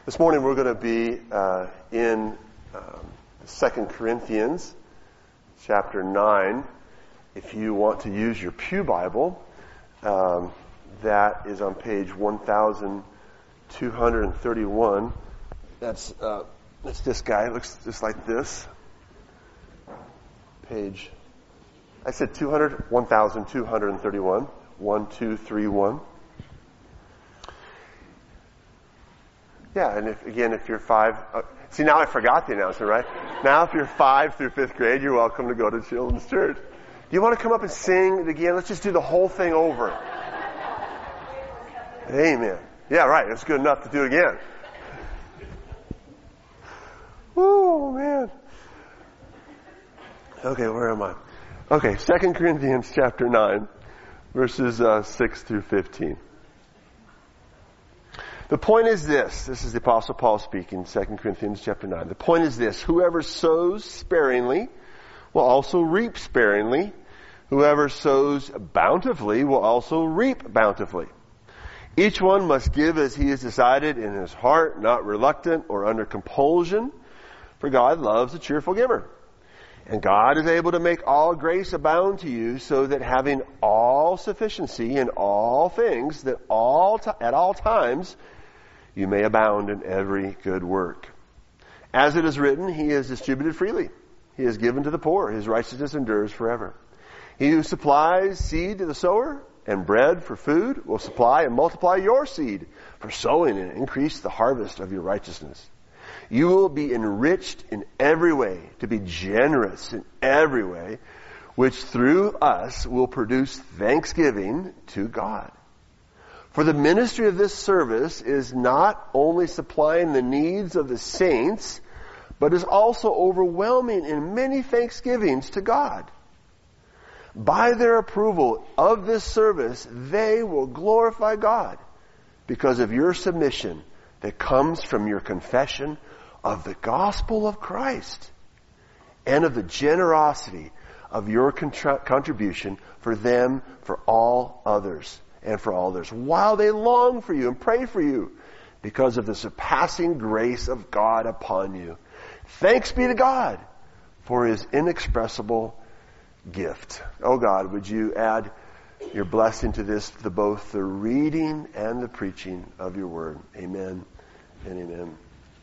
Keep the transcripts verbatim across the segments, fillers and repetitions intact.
This morning we're going to be uh, in um, Second Corinthians chapter nine. If you want to use your Pew Bible, um, that is on page one thousand two hundred thirty-one. That's uh, that's this guy. It looks just like this. Page, I said two hundred, one thousand two hundred thirty-one. one two three one. Yeah, and if, again, if you're five, uh, see now I forgot the announcement, right? Now if you're five through fifth grade, you're welcome to go to Children's Church. Do you want to come up and sing it again? Let's just do the whole thing over. Amen. Yeah, right. It's good enough to do it again. Oh, man. Okay, where am I? Okay, Second Corinthians chapter nine, verses uh, six through fifteen. The point is this. This is the Apostle Paul speaking, Second Corinthians chapter nine. The point is this. Whoever sows sparingly will also reap sparingly. Whoever sows bountifully will also reap bountifully. Each one must give as he has decided in his heart, not reluctant or under compulsion, for God loves a cheerful giver. And God is able to make all grace abound to you, so that having all sufficiency in all things, that all t- at all times you may abound in every good work. As it is written, He has distributed freely. He has given to the poor. His righteousness endures forever. He who supplies seed to the sower and bread for food will supply and multiply your seed for sowing and increase the harvest of your righteousness. You will be enriched in every way, to be generous in every way, which through us will produce thanksgiving to God. For the ministry of this service is not only supplying the needs of the saints, but is also overwhelming in many thanksgivings to God. By their approval of this service, they will glorify God because of your submission that comes from your confession of the gospel of Christ and of the generosity of your contra- contribution for them, for all others, and for all others, while they long for you and pray for you because of the surpassing grace of God upon you. Thanks be to God for His inexpressible gift. Oh God, would you add your blessing to this, to both the reading and the preaching of your word. Amen and amen.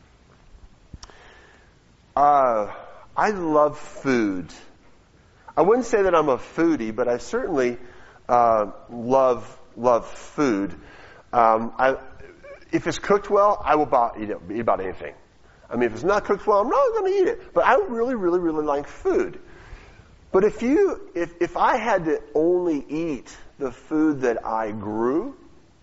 Uh, I love food. I wouldn't say that I'm a foodie, but I certainly uh, love love food. Um, I, if it's cooked well, I will about eat, it, eat about anything. I mean, if it's not cooked well, I'm not going to eat it. But I really, really, really like food. But if you, if if I had to only eat the food that I grew,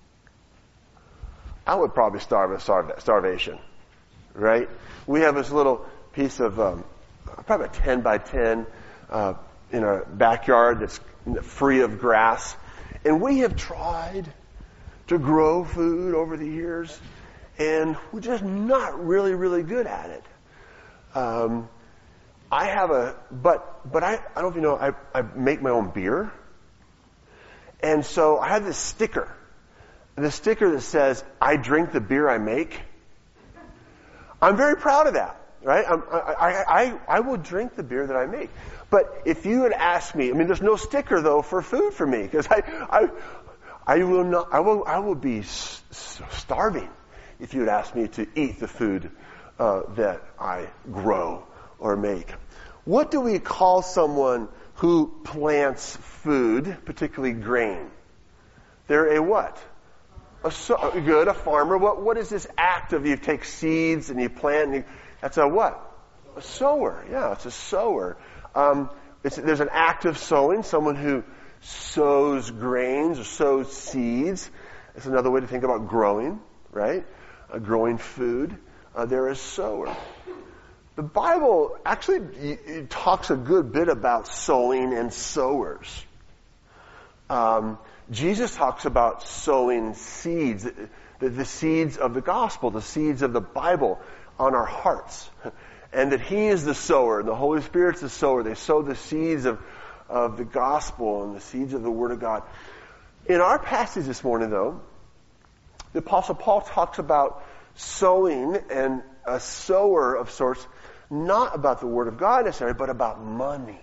I would probably starve of starve, starvation, right? We have this little piece of um, probably a ten by ten uh, in our backyard that's free of grass, and we have tried to grow food over the years, and we're just not really, really good at it. Um, I have a, but but I I don't know if you know, I I make my own beer, and so I have this sticker. The sticker that says, I drink the beer I make. I'm very proud of that, right? I'm, I, I, I will drink the beer that I make. But if you had asked me, I mean, there's no sticker though for food for me, because I, I, I will not, I will, I will be starving if you had asked me to eat the food uh, that I grow or make. What do we call someone who plants food, particularly grain? They're a what? A so, good, a farmer. What what is this act of you take seeds and you plant? And you, that's a what? A sower. Yeah, it's a sower. Um, it's, there's an act of sowing. Someone who sows grains or sows seeds. It's another way to think about growing, right? Uh, growing food. Uh, they're a sower. The Bible actually it talks a good bit about sowing and sowers. Um, Jesus talks about sowing seeds, the, the seeds of the gospel, the seeds of the Bible on our hearts. And that He is the sower, and the Holy Spirit's the sower. They sow the seeds of, of the gospel and the seeds of the Word of God. In our passage this morning, though, the Apostle Paul talks about sowing and a sower of sorts, not about the Word of God necessarily, but about money.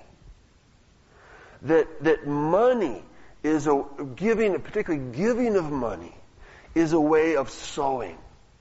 That that money is a giving, particularly giving of money, is a way of sowing.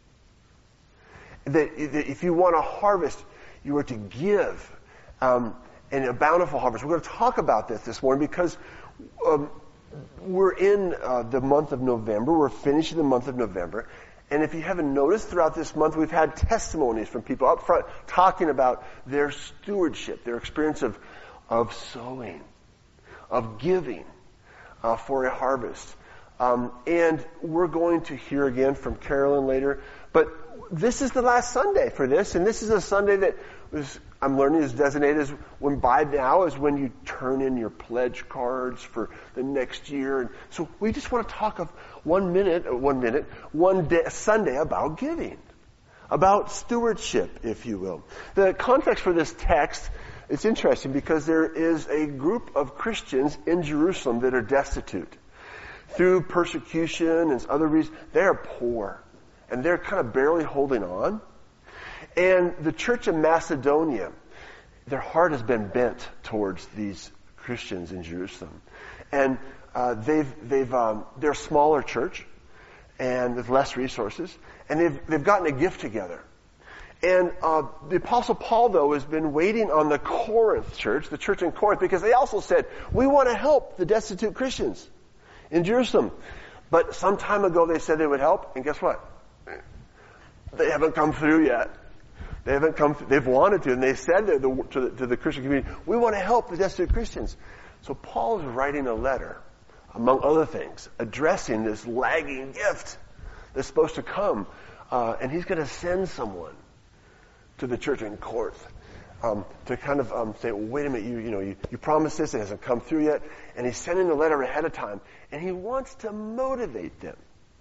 That, that if you want a harvest, you are to give, um, and a bountiful harvest. We're going to talk about this this morning because um, we're in uh, the month of November. We're finishing the month of November. And if you haven't noticed, throughout this month, we've had testimonies from people up front talking about their stewardship, their experience of, of sowing, of giving uh, for a harvest. Um, and we're going to hear again from Carolyn later. But this is the last Sunday for this, and this is a Sunday that was, I'm learning is designated as when by now is when you turn in your pledge cards for the next year. And so we just want to talk of one minute, one minute, one day, Sunday about giving, about stewardship, if you will. The context for this text, it's interesting because there is a group of Christians in Jerusalem that are destitute. Through persecution and other reasons, they're poor. And they're kind of barely holding on. And the church of Macedonia, their heart has been bent towards these Christians in Jerusalem. And uh, they've, they've, um, they're a smaller church and with less resources. And they've, they've gotten a gift together. And uh, the Apostle Paul, though, has been waiting on the Corinth church, the church in Corinth, because they also said, we want to help the destitute Christians in Jerusalem. But some time ago they said they would help, and guess what? They haven't come through yet. They haven't come through. They've wanted to, and they said to the, to the, to the Christian community, we want to help the destitute Christians. So Paul is writing a letter, among other things, addressing this lagging gift that's supposed to come. Uh, and he's going to send someone to the church in Corinth um, to kind of um, say, well, wait a minute, you, you know, you, you promised this, it hasn't come through yet. And he's sending the letter ahead of time, and he wants to motivate them.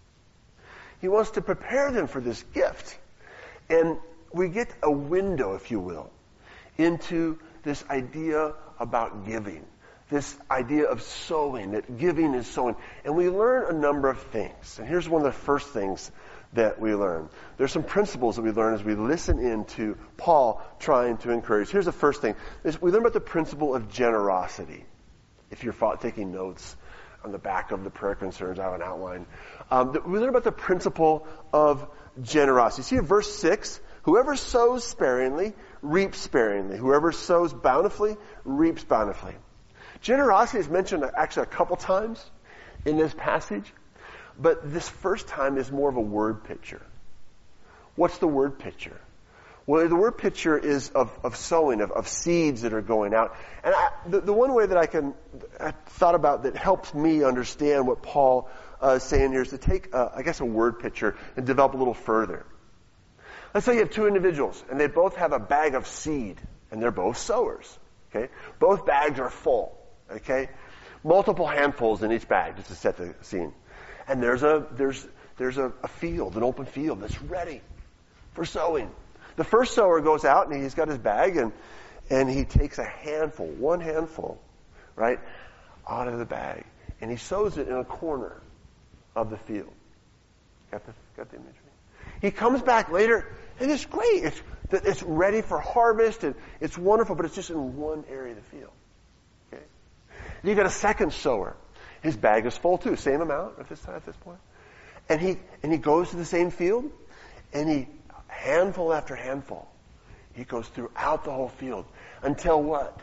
He wants to prepare them for this gift. And we get a window, if you will, into this idea about giving. This idea of sowing, that giving is sowing. And we learn a number of things. And here's one of the first things that we learn. There's some principles that we learn as we listen in to Paul trying to encourage. Here's the first thing. We learn about the principle of generosity. If you're taking notes, on the back of the prayer concerns, I have an outline. Um, we learn about the principle of generosity. See in verse six, whoever sows sparingly, reaps sparingly. Whoever sows bountifully, reaps bountifully. Generosity is mentioned actually a couple times in this passage, but this first time is more of a word picture. What's the word picture? Well, the word picture is of, of sowing, of, of seeds that are going out. And I, the, the one way that I can, I thought about that helps me understand what Paul uh, is saying here is to take, uh, I guess, a word picture and develop a little further. Let's say you have two individuals, and they both have a bag of seed, and they're both sowers. Okay, both bags are full. Okay, multiple handfuls in each bag, just to set the scene. And there's a there's there's a, a field, an open field that's ready for sowing. The first sower goes out and he's got his bag and and he takes a handful, one handful, right, out of the bag, and he sows it in a corner of the field. Got the got the imagery? He comes back later and it's great. It's it's ready for harvest and it's wonderful, but it's just in one area of the field. Okay. You got a second sower. His bag is full too, same amount at this time, at this point, and he and he goes to the same field, and he. Handful after handful. He goes throughout the whole field until what?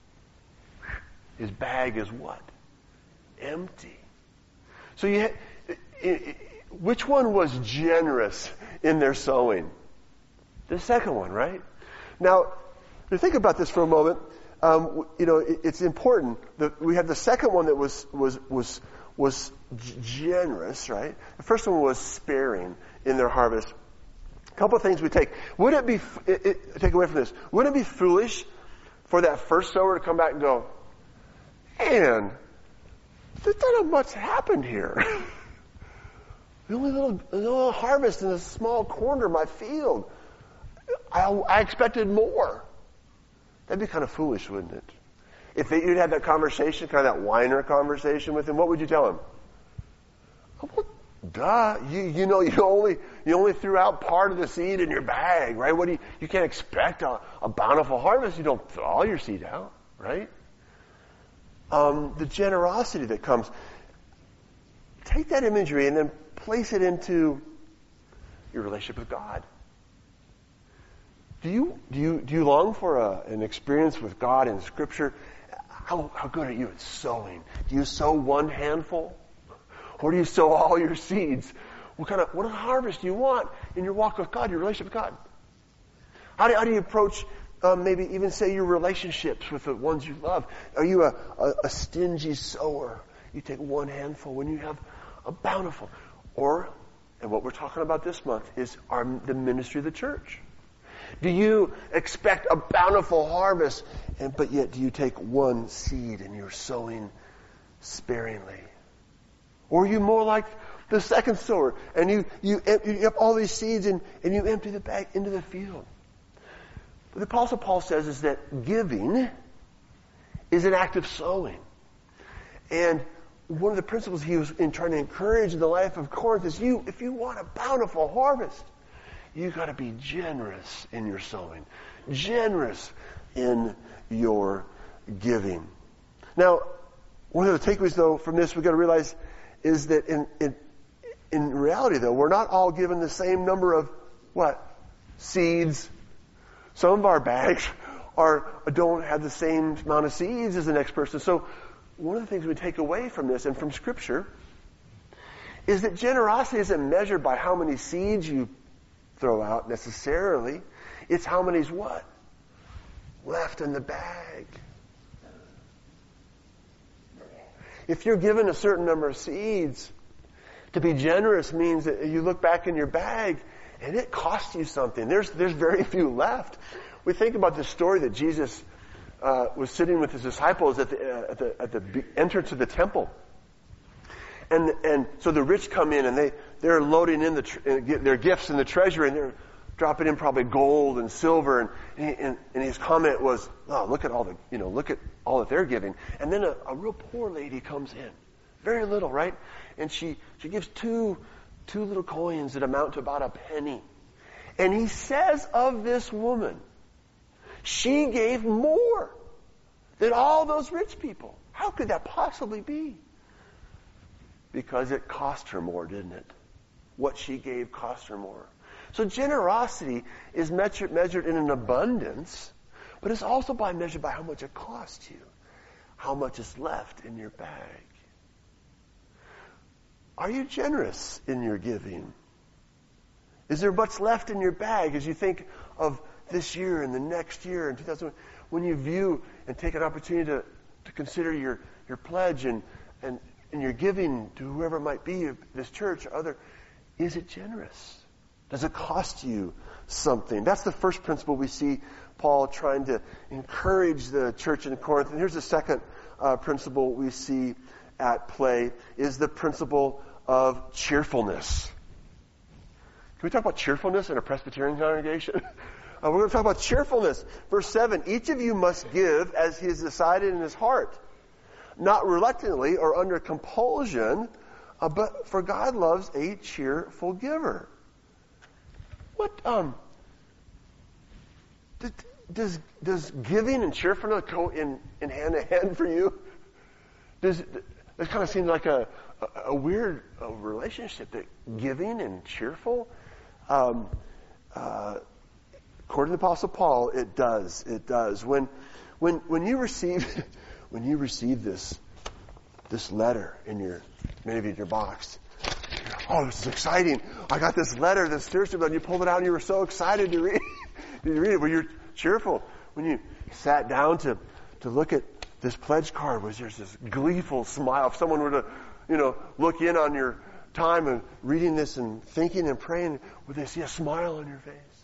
His bag is what? Empty. So you, ha- which one was generous in their sowing? The second one, right? Now, to think about this for a moment, um, you know, it, it's important that we have the second one that was was was was generous, right? The first one was sparing in their harvest. A couple of things we take. Would it be, it, it, take away from this, would it be foolish for that first sower to come back and go, man, there's not much happened here. The only little, the little harvest in a small corner of my field. I, I expected more. That'd be kind of foolish, wouldn't it? If they, you'd had that conversation, kind of that whiner conversation with him, what would you tell him? Well, Duh. You, you know, you only, you only threw out part of the seed in your bag, right? What do you, you can't expect a, a bountiful harvest. You don't throw all your seed out, right? Um, the generosity that comes. Take that imagery and then place it into your relationship with God. Do you, do you, do you long for a, an experience with God in Scripture? How, how good are you at sowing? Do you sow one handful? Or do you sow all your seeds? What kind of, what kind of harvest do you want in your walk with God, your relationship with God? How do, how do you approach, um, maybe even say your relationships with the ones you love? Are you a, a, a stingy sower? You take one handful when you have a bountiful. Or, and what we're talking about this month is our, the ministry of the church. Do you expect a bountiful harvest, and but yet do you take one seed and you're sowing sparingly? Or are you more like the second sower, and you, you, you have all these seeds and, and you empty the bag into the field? What the Apostle Paul says is that giving is an act of sowing. And one of the principles he was in trying to encourage in the life of Corinth is you, if you want a bountiful harvest, you got to be generous in your sowing, generous in your giving. Now, one of the takeaways, though, from this, we've got to realize is that in, in in reality, though, we're not all given the same number of what seeds. Some of our bags are don't have the same amount of seeds as the next person. So, one of the things we take away from this and from Scripture is that generosity isn't measured by how many seeds you throw out necessarily. It's how many's what? Left in the bag. If you're given a certain number of seeds, to be generous means that you look back in your bag and it costs you something. There's there's very few left. We think about this story that Jesus uh, was sitting with his disciples at the, uh, at the at the entrance of the temple. And and so the rich come in and they, they're loading in the tr- their gifts in the treasury, and they're dropping in probably gold and silver. And and, and his comment was, "Oh, look at all the you know look at all that they're giving." And then a, a real poor lady comes in, very little, right? And she she gives two two little coins that amount to about a penny. And he says of this woman, she gave more than all those rich people. How could that possibly be? Because it cost her more, didn't it? What she gave cost her more. So generosity is measured, measured in an abundance, but it's also by measured by how much it costs you, how much is left in your bag. Are you generous in your giving? Is there much left in your bag as you think of this year and the next year and two thousand when you view and take an opportunity to, to consider your, your pledge and, and and you're giving to whoever it might be, this church or other, is it generous? Does it cost you something? That's the first principle we see Paul trying to encourage the church in Corinth. And here's the second uh, principle we see at play, is the principle of cheerfulness. Can we talk about cheerfulness in a Presbyterian congregation? uh, we're going to talk about cheerfulness. Verse seven, each of you must give as he has decided in his heart, not reluctantly or under compulsion, uh, but for God loves a cheerful giver. What, um, does, does, does giving and cheerfulness go in, in hand in hand for you? Does it kind of seems like a, a, a weird uh, relationship, that giving and cheerful? Um, uh, according to the Apostle Paul, it does. It does. When, when, when you receive... When you receive this this letter in your maybe in your box, oh, this is exciting! I got this letter, this spiritual letter. You pulled it out, and you were so excited to read. Did you read it? Were you cheerful when you sat down to to look at this pledge card? Was there this gleeful smile? If someone were to, you know, look in on your time and reading this and thinking and praying, would they see a smile on your face?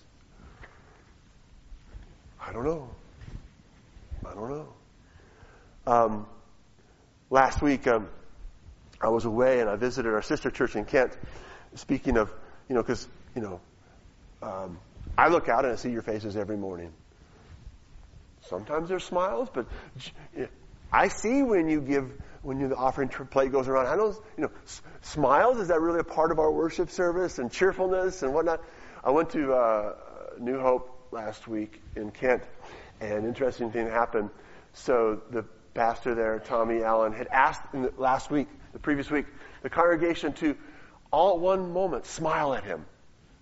I don't know. I don't know. Um, last week, um, I was away and I visited our sister church in Kent. Speaking of, you know, because, you know, um, I look out and I see your faces every morning. Sometimes there's smiles, but I see when you give when you, the offering plate goes around, I don't, you know, s- smiles, is that really a part of our worship service, and cheerfulness and whatnot? I went to uh, New Hope last week in Kent, and an interesting thing happened. So the pastor there, Tommy Allen, had asked in the last week, the previous week, the congregation to all at one moment smile at him.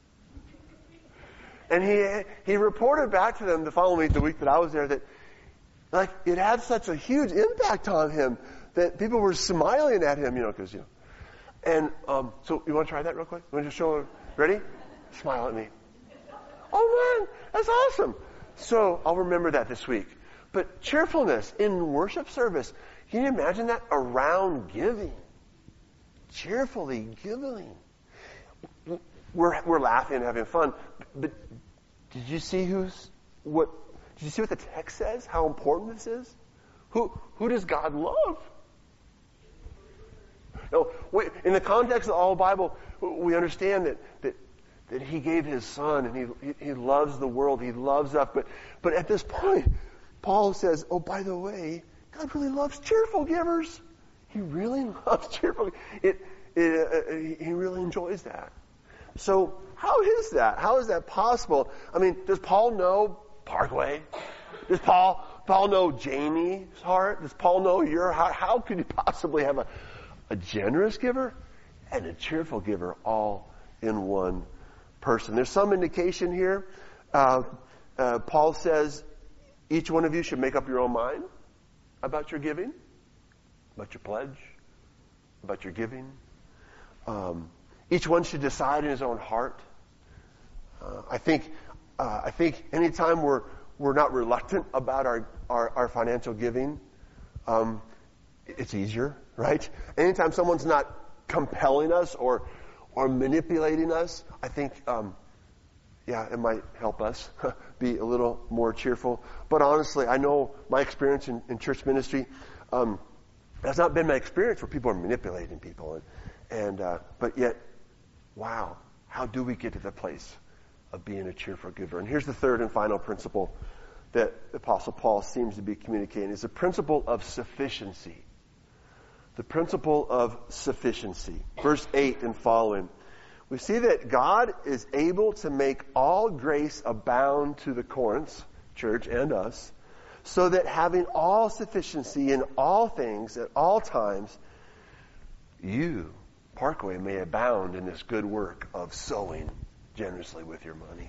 And he he reported back to them the following week, the week that I was there, that like it had such a huge impact on him that people were smiling at him, you know, because you know. And um, so you want to try that real quick? You want to just show? Ready? Smile at me. Oh man, that's awesome. So I'll remember that this week. But cheerfulness in worship service, can you imagine that around giving? Cheerfully giving. We're we're laughing and having fun, but did you see who's what? Did you see what the text says? How important this is? Who who does God love? No, we, in the context of the whole Bible, we understand that that that He gave His Son, and He He, he loves the world. He loves us. But but at this point, Paul says, "Oh, by the way, God really loves cheerful givers. He really loves cheerful. It, it uh, He really enjoys that." So how is that? How is that possible? I mean, does Paul know Parkway? Does Paul Paul know Jamie's heart? Does Paul know your heart? How could you possibly have a, a generous giver and a cheerful giver all in one person? There's some indication here. Uh, uh, Paul says each one of you should make up your own mind about your giving, about your pledge, about your giving. Um, Each one should decide in his own heart. Uh, I think, uh, I think anytime we're we're not reluctant about our our, our financial giving, um, it's easier, right? Anytime someone's not compelling us or or manipulating us, I think, um, yeah, it might help us be a little more cheerful. But honestly, I know my experience in, in church ministry. Um, that's not been my experience where people are manipulating people, and and uh, but yet. Wow, how do we get to the place of being a cheerful giver? And here's the third and final principle that the Apostle Paul seems to be communicating. It's the principle of sufficiency. The principle of sufficiency. Verse eight and following. We see that God is able to make all grace abound to the Corinth church and us, so that having all sufficiency in all things at all times, you Parkway may abound in this good work of sowing generously with your money.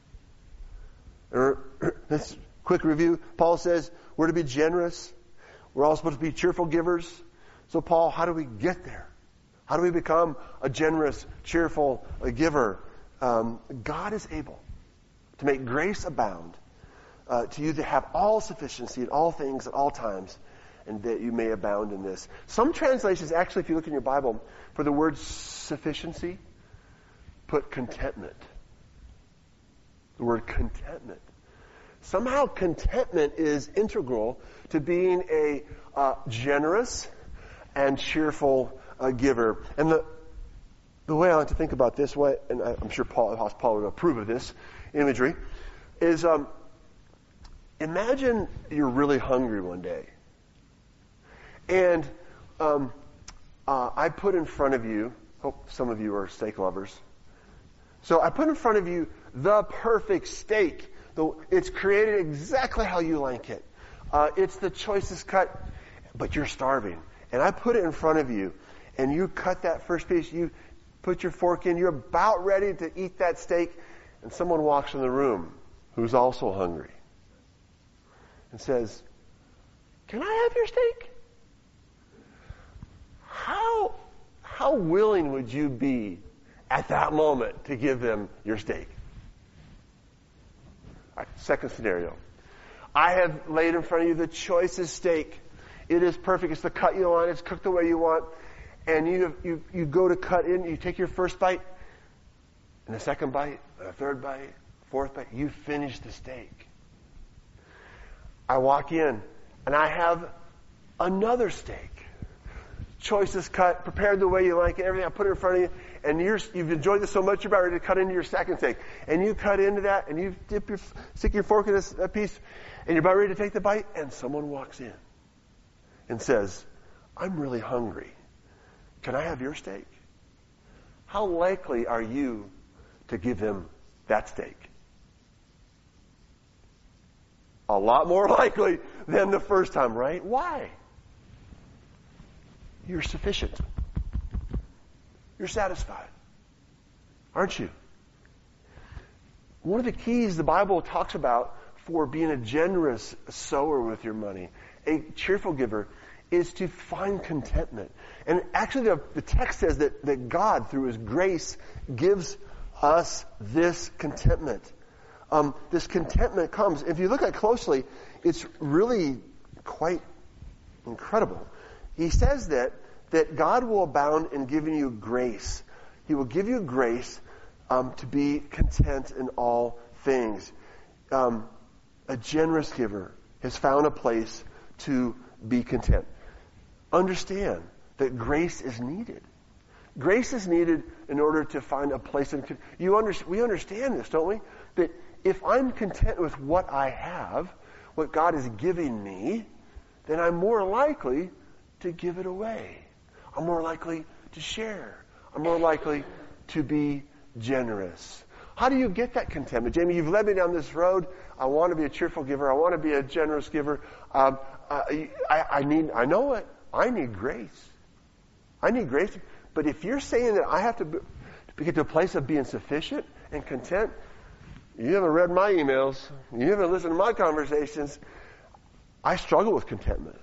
This quick review. Paul says we're to be generous. We're all supposed to be cheerful givers. So Paul, how do we get there? How do we become a generous, cheerful giver? Um, God is able to make grace abound uh, to you to have all sufficiency in all things at all times, and that you may abound in this. Some translations, actually, if you look in your Bible, for the word sufficiency, put contentment. The word contentment. Somehow contentment is integral to being a uh, generous and cheerful uh, giver. And the the way I like to think about this way, and I'm sure Paul, Paul would approve of this imagery, is um, imagine you're really hungry one day. And um, uh, I put in front of you, hope some of you are steak lovers. So I put in front of you the perfect steak. The, it's created exactly how you like it. Uh, it's the choicest cut, but you're starving. And I put it in front of you, and you cut that first piece, you put your fork in, you're about ready to eat that steak, and someone walks in the room who's also hungry and says, "Can I have your steak?" How, how willing would you be at that moment to give them your steak? All right, second scenario. I have laid in front of you the choicest steak. It is perfect. It's the cut you want. It's cooked the way you want. And you you you go to cut in. You take your first bite, and a second bite, and a third bite, fourth bite. You finish the steak. I walk in, and I have another steak. Choicest cut, prepared the way you like it, everything. I put it in front of you, and you're, you've enjoyed this so much, you're about ready to cut into your second steak. And you cut into that, and you dip your, stick your fork in this a piece, and you're about ready to take the bite, and someone walks in and says, I'm really hungry. Can I have your steak? How likely are you to give them that steak? A lot more likely than the first time, right? Why? You're sufficient. You're satisfied. Aren't you? One of the keys the Bible talks about for being a generous sower with your money, a cheerful giver, is to find contentment. And actually the, the text says that, that God, through His grace, gives us this contentment. Um, this contentment comes, if you look at it closely, it's really quite incredible. He says that, that God will abound in giving you grace. He will give you grace um, to be content in all things. Um, a generous giver has found a place to be content. Understand that grace is needed. Grace is needed in order to find a place in. You under, we understand this, don't we? That if I'm content with what I have, what God is giving me, then I'm more likely to give it away. I'm more likely to share. I'm more likely to be generous. How do you get that contentment? Jamie, you've led me down this road. I want to be a cheerful giver. I want to be a generous giver. Um, I, I need, I know it. I need grace. I need grace. But if you're saying that I have to, be, to get to a place of being sufficient and content, you haven't read my emails. You haven't listened to my conversations. I struggle with contentment.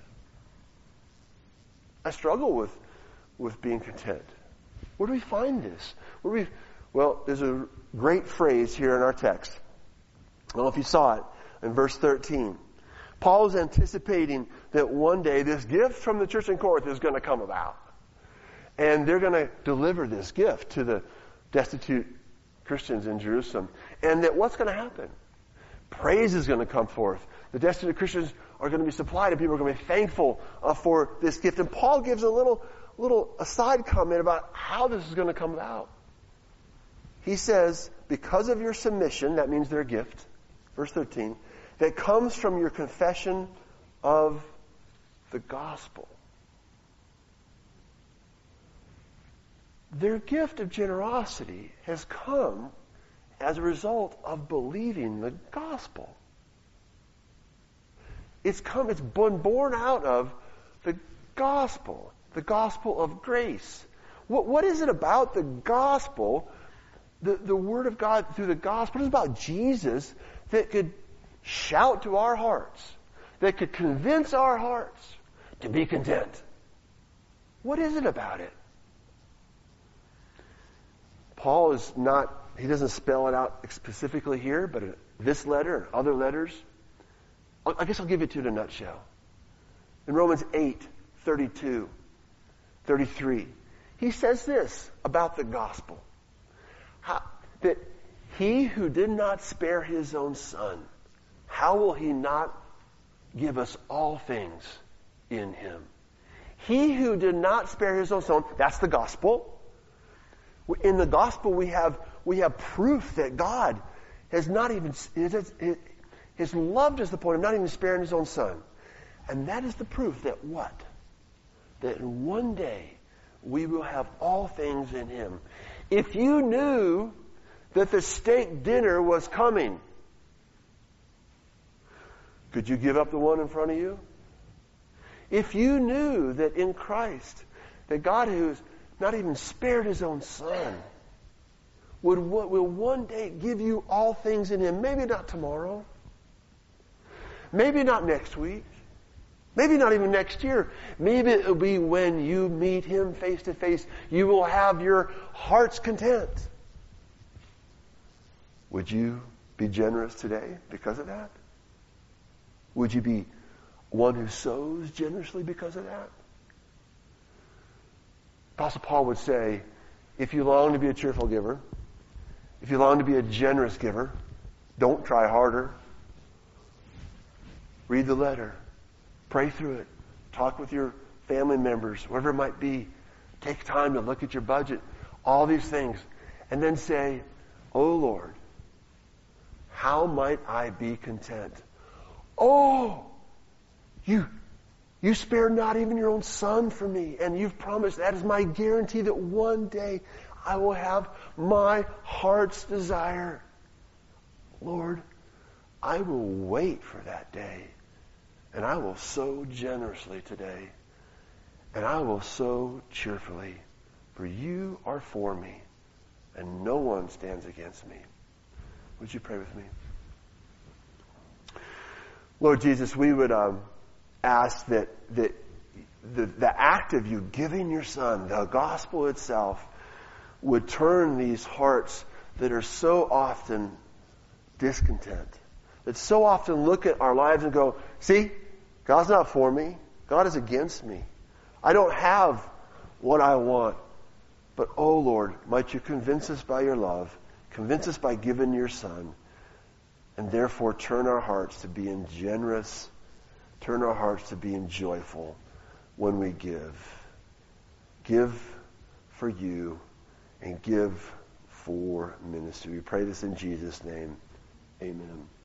I struggle with, with being content. Where do we find this? Where do we, well, there's a great phrase here in our text. I don't know if you saw it in verse thirteen. Paul is anticipating that one day this gift from the church in Corinth is going to come about. And they're going to deliver this gift to the destitute Christians in Jerusalem. And that what's going to happen? Praise is going to come forth. The destitute Christians are going to be supplied and people are going to be thankful uh, for this gift. And Paul gives a little, little aside comment about how this is going to come about. He says, because of your submission, that means their gift, verse thirteen, that comes from your confession of the gospel. Their gift of generosity has come as a result of believing the gospel. It's come, it's been born out of the gospel, the gospel of grace. What, what is it about the gospel, the, the word of God through the gospel? What is it about Jesus that could shout to our hearts, that could convince our hearts to be content? What is it about it? Paul is not, he doesn't spell it out specifically here, but in this letter and other letters, I guess I'll give it to you in a nutshell. In Romans eight, thirty-two, thirty-three, he says this about the gospel. How, that he who did not spare his own son, how will he not give us all things in him? He who did not spare his own son, that's the gospel. In the gospel we have we have proof that God has not even has, has loved us to the point of not even sparing his own son. And that is the proof that what? That one day we will have all things in him. If you knew that the steak dinner was coming, could you give up the one in front of you? If you knew that in Christ, that God who's not even spared his own son, would will one day give you all things in him. Maybe not tomorrow. Maybe not next week. Maybe not even next year. Maybe it will be when you meet him face to face. You will have your heart's content. Would you be generous today because of that? Would you be one who sows generously because of that? Apostle Paul would say, if you long to be a cheerful giver, if you long to be a generous giver, don't try harder. Read the letter. Pray through it. Talk with your family members, whatever it might be. Take time to look at your budget. All these things. And then say, oh Lord, how might I be content? Oh, you, You spared not even your own son for me. And you've promised, that is my guarantee, that one day I will have my heart's desire. Lord, I will wait for that day. And I will sow generously today. And I will sow cheerfully. For you are for me. And no one stands against me. Would you pray with me? Lord Jesus, we would um, ask that, that the, the act of you giving your Son, the gospel itself, would turn these hearts that are so often discontent, that so often look at our lives and go, see, God's not for me. God is against me. I don't have what I want. But, oh Lord, might you convince us by your love, convince us by giving your Son, and therefore turn our hearts to being generous, turn our hearts to being joyful when we give. Give for you and give for ministry. We pray this in Jesus' name. Amen.